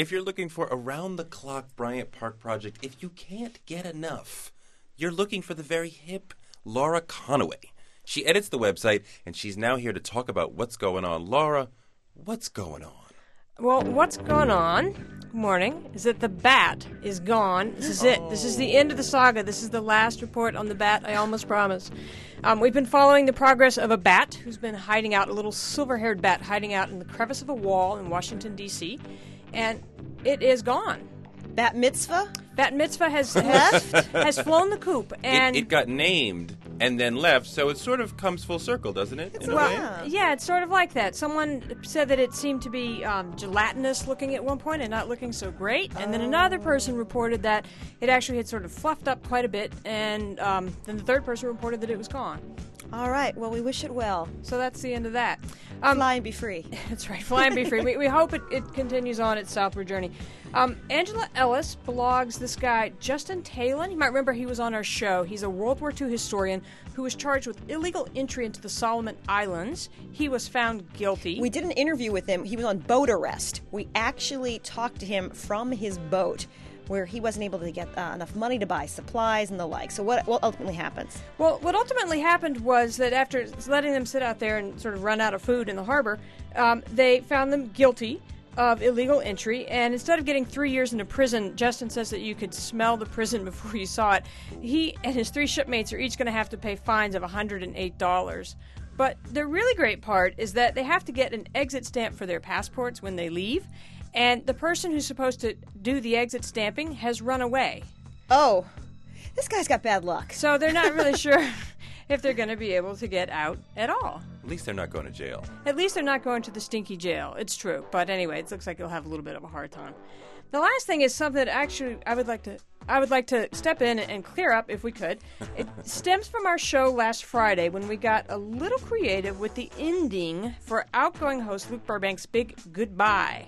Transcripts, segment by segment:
If you're looking for around-the-clock Bryant Park project, if you can't get enough, you're looking for the very hip Laura Conaway. She edits the website, and she's now here to talk about what's going on. Laura, what's going on? Well, what's going on, good morning, is that the bat is gone. This is it. This is the end of the saga. This is the last report on the bat, I almost promise. We've been following the progress of a bat who's been hiding out, a little silver-haired bat hiding out in the crevice of a wall in Washington, D.C., and it is gone. Bat mitzvah? Bat mitzvah has flown the coop. And It got named and then left, so it sort of comes full circle, doesn't it? In a way? Yeah, it's sort of like that. Someone said that it seemed to be gelatinous looking at one point and not looking so great. And then another person reported that it actually had sort of fluffed up quite a bit. And then the third person reported that it was gone. All right. Well, we wish it well. So that's the end of that. Fly and be free. That's right. Fly and be free. We hope it continues on its southward journey. Angela Ellis blogs this guy, Justin Talon. You might remember he was on our show. He's a World War II historian who was charged with illegal entry into the Solomon Islands. He was found guilty. We did an interview with him. He was on boat arrest. We actually talked to him from his boat, where he wasn't able to get enough money to buy supplies and the like. So what ultimately happens? Well, what ultimately happened was that after letting them sit out there and sort of run out of food in the harbor, they found them guilty of illegal entry, and instead of getting 3 years into prison, Justin says that you could smell the prison before you saw it. He and his 3 shipmates are each going to have to pay fines of $108. But the really great part is that they have to get an exit stamp for their passports when they leave, and the person who's supposed to do the exit stamping has run away. Oh, this guy's got bad luck. So they're not really sure if they're going to be able to get out at all. At least they're not going to jail. At least they're not going to the stinky jail. It's true. But anyway, it looks like you'll have a little bit of a hard time. The last thing is something that actually I would like to step in and clear up if we could. It stems from our show last Friday when we got a little creative with the ending for outgoing host Luke Burbank's big goodbye.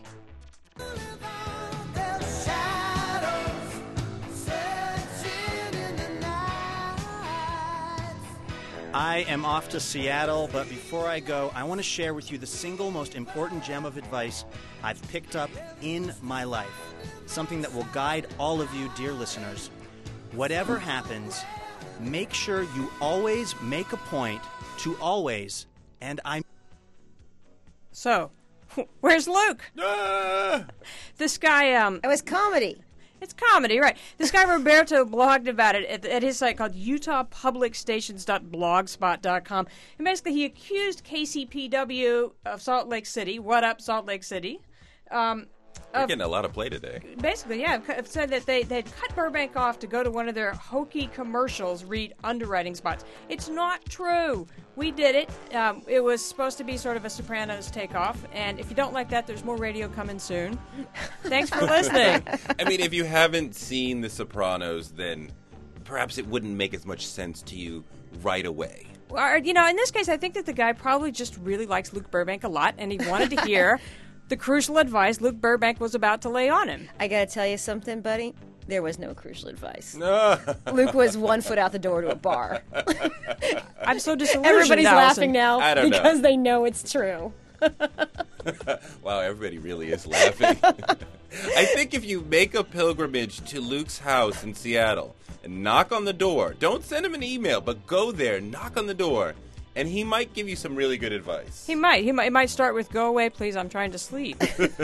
I am off to Seattle, but before I go, I want to share with you the single most important gem of advice I've picked up in my life. Something that will guide all of you, dear listeners. Whatever happens, make sure you always make a point to always, and I... So, where's Luke? This guy, It was comedy. It's comedy, right. This guy Roberto blogged about it at his site called utahpublicstations.blogspot.com. And basically he accused KCPW of Salt Lake City, what up Salt Lake City, We're getting a lot of play today. Basically, yeah, said that they'd cut Burbank off to go to one of their hokey commercials, read underwriting spots. It's not true. We did it. It was supposed to be sort of a Sopranos takeoff, and if you don't like that, there's more radio coming soon. Thanks for listening. I mean, if you haven't seen The Sopranos, then perhaps it wouldn't make as much sense to you right away. Or, in this case, I think that the guy probably just really likes Luke Burbank a lot, and he wanted to hear the crucial advice Luke Burbank was about to lay on him. I gotta tell you something, buddy. There was no crucial advice. Luke was 1 foot out the door to a bar. I'm so disillusioned. Everybody's Allison. laughing now because they know it's true. Wow, everybody really is laughing. I think if you make a pilgrimage to Luke's house in Seattle and knock on the door, don't send him an email, but go there, knock on the door, and he might give you some really good advice. He might start with, "Go away, please, I'm trying to sleep."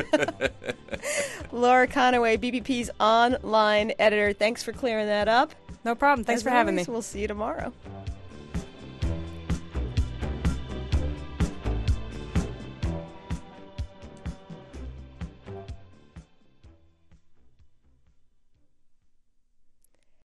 Laura Conaway, BBP's online editor. Thanks for clearing that up. No problem. Thanks for having me. We'll see you tomorrow.